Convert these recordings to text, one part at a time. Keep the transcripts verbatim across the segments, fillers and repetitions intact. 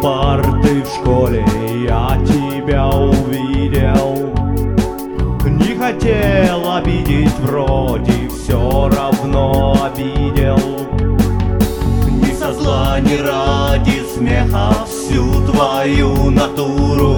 парты в школе я тебя увидел. Не хотел обидеть, вроде все равно обидел. Ни со зла, ни ради смеха всю твою натуру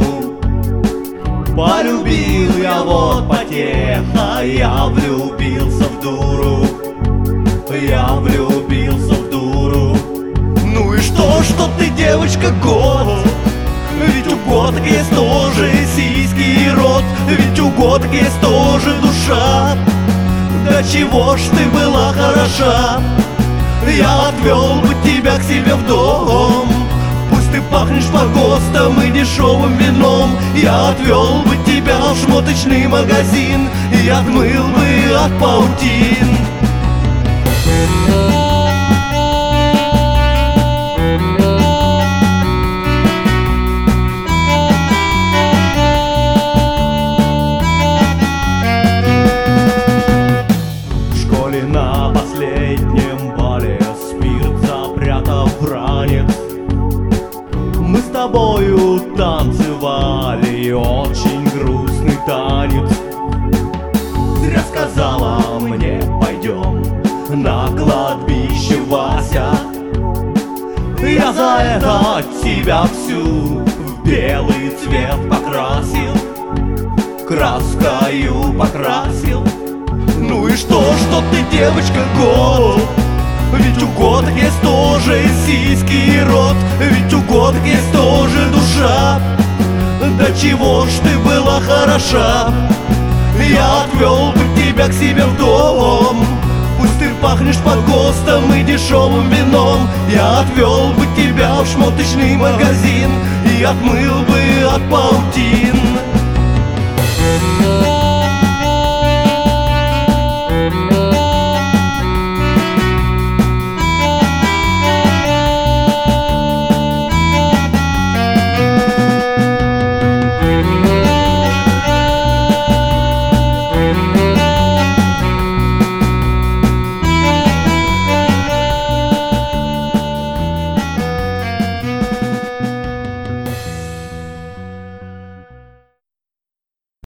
полюбил я, вот потеха. Я влюбился в дуру, я влюбился в дуру. Ну и что, что ты девочка год? Ведь у годок есть тоже сиськи и рот, ведь у годок есть тоже душа. Да чего ж ты была хороша, я отвел бы тебя к себе в дом. Пусть ты пахнешь по ГОСТам и дешевым вином, я отвел бы тебя в шмоточный магазин и отмыл бы от паутин. На последнем бале спирт запрятав в ранец, мы с тобою танцевали очень грустный танец. Зря сказала мне: пойдем на кладбище, Вася. Я за это тебя всю в белый цвет покрасил, краскою покрасил. Ну и что, что ты девочка год? Ведь у годок есть тоже сиськи и рот, ведь у годок есть тоже душа. Да чего ж ты была хороша, я отвел бы тебя к себе в дом. Пусть ты пахнешь под ГОСТом и дешевым вином, я отвел бы тебя в шмоточный магазин и отмыл бы от паутин.